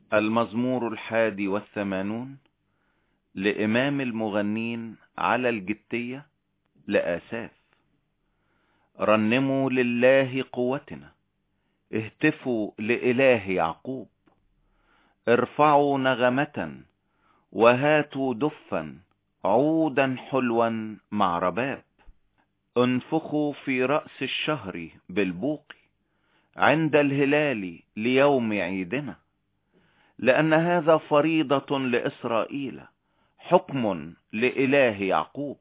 المزمور 81 لإمام المغنين على الجتية لآساف. رنموا لله قوتنا، اهتفوا لإله يعقوب. ارفعوا نغمة وهاتوا دفا، عودا حلوا مع رباب. انفخوا في رأس الشهر بالبوق عند الهلال ليوم عيدنا، لأن هذا فريضة لإسرائيل، حكم لإله يعقوب.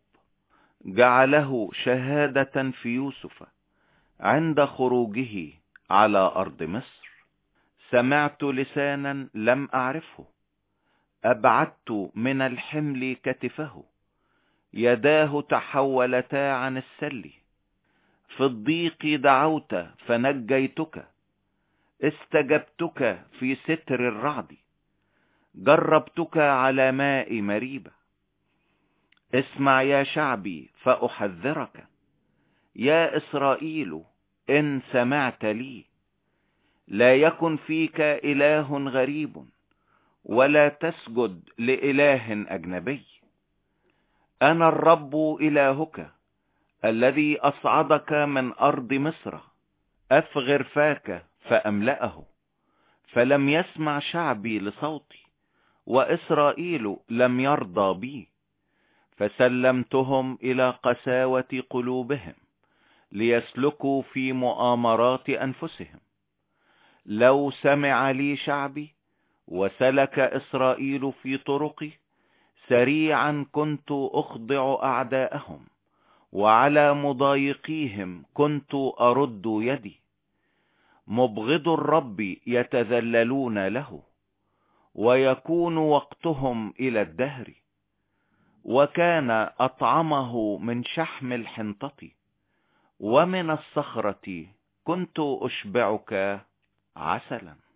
جعله شهادة في يوسف عند خروجه على أرض مصر. سمعت لسانا لم أعرفه، أبعدت من الحمل كتفه. يداه تحولتا عن السل، في الضيق دعوت فنجيتك. استجبتك في ستر الرعد، جربتك على ماء مريبة. اسمع يا شعبي فأحذرك، يا إسرائيل إن سمعت لي. لا يكن فيك إله غريب، ولا تسجد لإله أجنبي. أنا الرب إلهك الذي أصعدك من أرض مصر. أفغر فاك فأملأه، فلم يسمع شعبي لصوتي، وإسرائيل لم يرضى بي. فسلمتهم إلى قساوة قلوبهم، ليسلكوا في مؤامرات أنفسهم. لو سمع لي شعبي وسلك إسرائيل في طرقي، سريعا كنت أخضع أعداءهم، وعلى مضايقيهم كنت أرد يدي. مبغض الرب يتذللون له، ويكون وقتهم إلى الدهر. وكان أطعمه من شحم الحنطة، ومن الصخرة كنت أشبعك عسلا.